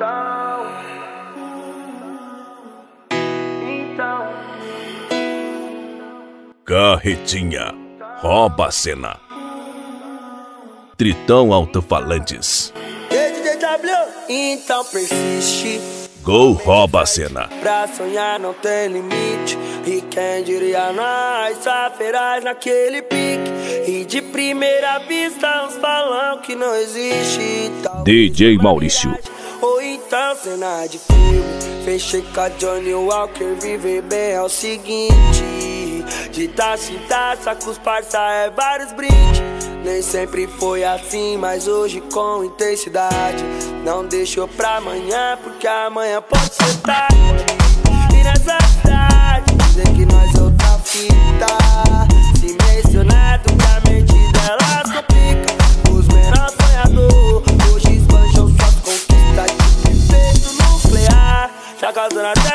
Carretinha, rouba a cena. Tritão Alto-Falantes. Então persiste. Gol rouba a cena. Pra sonhar não tem limite. E quem diria nós, feraz naquele pique. E de primeira vista uns falam que não existe. DJ Maurício. Ou então cena de filme. Fechei com a Johnny Walker. Viver bem é o seguinte: de taça em taça com os parça é vários brindes. Nem sempre foi assim, mas hoje com intensidade. Não deixou pra amanhã, porque amanhã pode ser tarde. E nessa cidade dizem que nós é outra fita. Se mencionado que a mente delas complica. Os menores sonhadores hoje esbanjam suas conquistas. De efeito nuclear, já causando até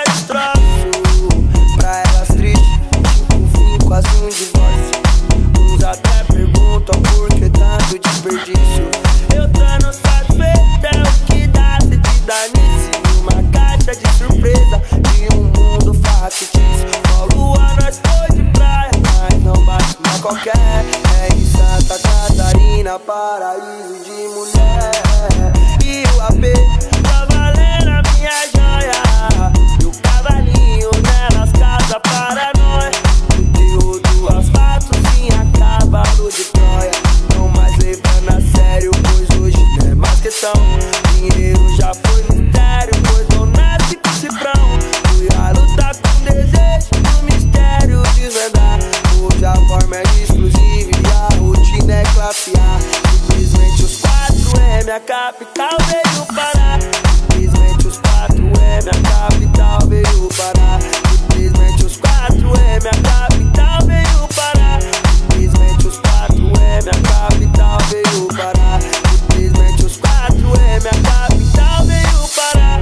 destroço. Pra elas triste, tipo fim, quase um divórcio. Uns até perguntam por que tanto desperdício. Eu tô no satisfeito, é o que dá se te dá nisso. Uma caixa de surpresa de um mundo factício. Paulo a nós foi de praia, mas não bate uma qualquer. É em Santa Catarina, paraíso de mulher. E o AP tá valendo a minha joia. E o cavalinho nelas casa para nós. O teu do asfalto tinha cavalo de Troia. Não mais levando a sério, pois hoje não é mais questão. Dinheiro já foi mistério, pois não nasce com cifrão. Fui a lutar com desejo do mistério desvendar. Hoje a forma é exclusiva e a rotina é classe A. Simplesmente os 4M, a capital veio parar. Simplesmente os 4M, a capital veio parar. Simplesmente os 4M, a capital veio parar. Simplesmente os 4M, a capital veio parar. Simplesmente os 4M, a capital veio parar.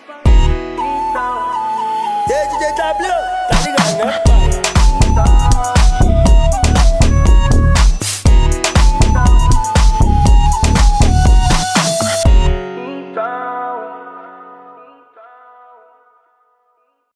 DJ W, tá ligado, né, pai?